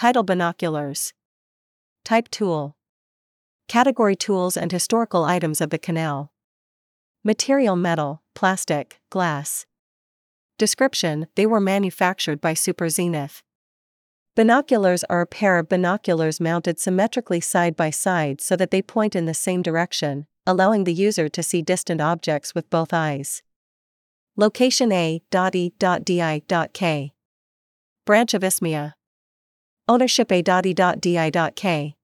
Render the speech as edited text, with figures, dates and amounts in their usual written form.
Title: binoculars. Type: tool. Category: tools and historical items of the canal. Material: metal, plastic, glass. Description: they were manufactured by Super Zenith. Binoculars are a pair of binoculars mounted symmetrically side by side so that they point in the same direction, allowing the user to see distant objects with both eyes. Location: A.E.Di.K. Branch of Isthmia. Ownership: A.E.Di.K.